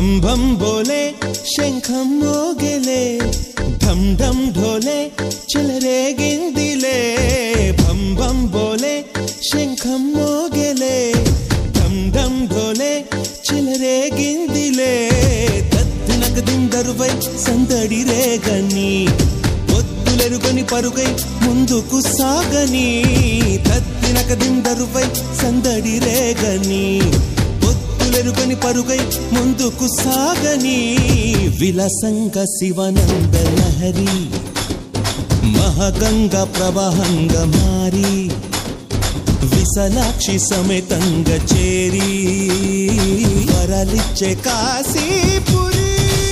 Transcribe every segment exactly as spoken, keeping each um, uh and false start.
భం భం బోలే శంఖం మోగెలే ఢం ఢం ఢోలే చెలరేగిందిలే భం భం బోలే శంఖం మోగెలే ఢం ఢం ఢోలే చెలరేగిందిలే తత్తినక దిందరువై సందడి రేగని ఒత్తులెరుగని పరుగై ముందుకు సాగని తత్తినక దిందరువై సందడి రేగని ఒత్తులెరుగని పరుగై ముందుకు సాగని విలసంగ శివనంద లహరి మహగంగ ప్రవాహంగా మారి విశాలాక్షి సమేతంగా చేరి వరలిచ్చే కాశీపురి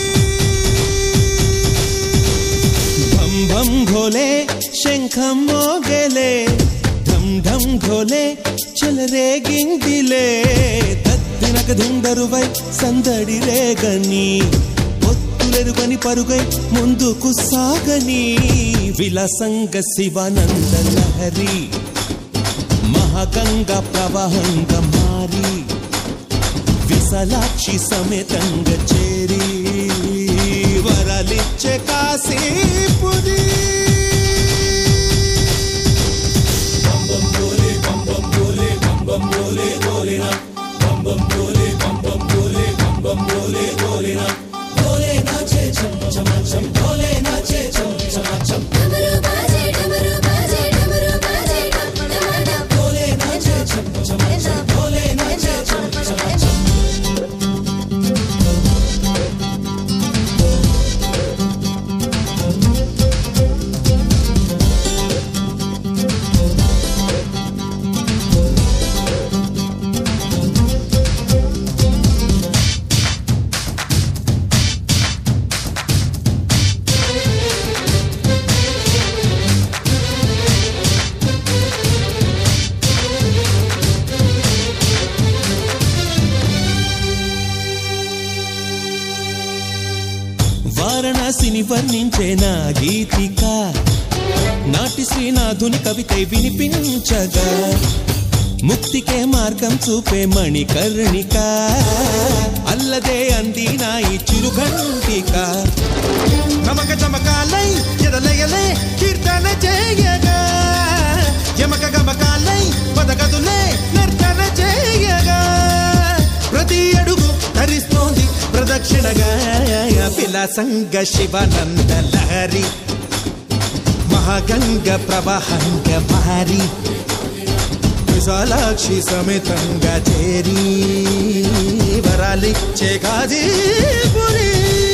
భం భం ఘోలే శంఖం మోగెలే ఢం ఢం ఘోలే చెలరేగిందిలే తత్తినక దిందరువై సందడి రేగని ఒత్తులెరుగని పరుగై ముందుకు సాగని విలసంగ శివానంద లహరి మహగంగ ప్రవాహంగా మారి విశాలాక్షి సమేతంగా చేరి వరలిచ్చే కాశీపురి వారణాసిని వర్ణించే నా గీతిక నాటి శ్రీనాథుని కవితై వినిపించగా ముక్తికే మార్గం చూపే మణికర్ణిక అల్లదే అంది నా ఈ చిరుఘంటిక నమక చమకాలై ఎదలయలే కీర్తన చేయగా యమక గమకాలై పదగదులే నర్తన చేయగా ప్రతి అడుగు ధరిస్తోంది ప్రదక్షిణగా విలాసంగ శివానంద లహరి మహాగంగ ప్రవాహంగ మారి విశాలాక్షి సమేతంగా చేరి వరాలిచ్చే కాశీపురి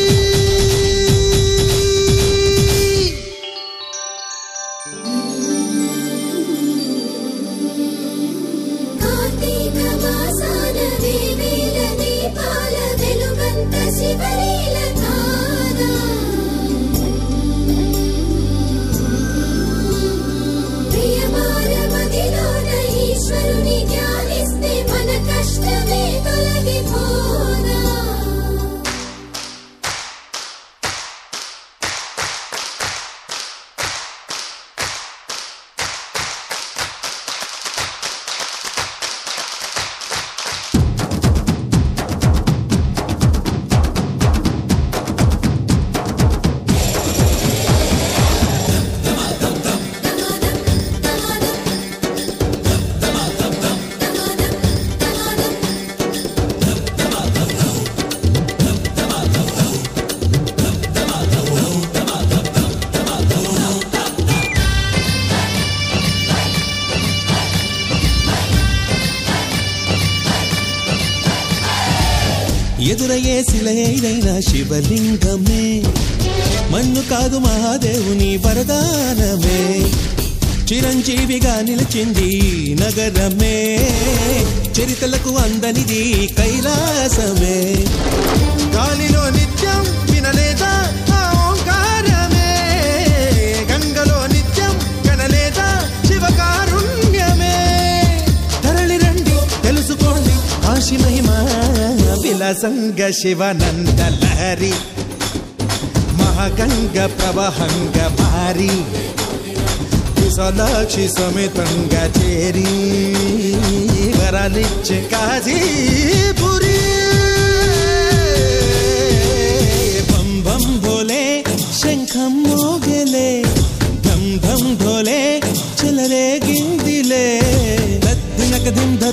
ఎదురయ్యే శిలైన శివలింగమే మన్ను కాదు మహాదేవుని వరదానమే చిరంజీవిగా నిలిచింది నగరమే చరితలకు అందనిది కైలాసమే గాలిలో నిత్యం వినలేదా ఆ ఓంకారమే గంగలో నిత్యం కనలేదా శివకారుణ్యమే తరలి రండి తెలుసుకోండి కాశీ మహిమ విలాసంగ శివానంద లహరి మహాగంగ ప్రవాహంగ మారి విశాలాక్షి సమేతంగా చేరి వరాలిచ్చే కాశీపురి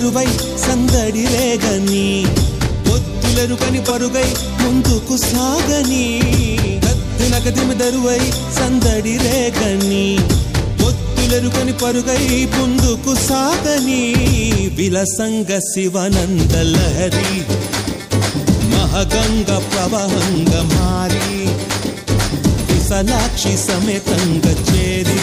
కరువై సందడి రేగని పొత్తులెరుకని పరుగై ముందుకు సాగని నగదిమి దరువై సందడి రేగని పొత్తులెరుకని పరుగై ముందుకు సాగని విలసంగ శివనంద లహరి మహగంగ ప్రవహంగ మారి విశాలాక్షి సమేతంగ చేరి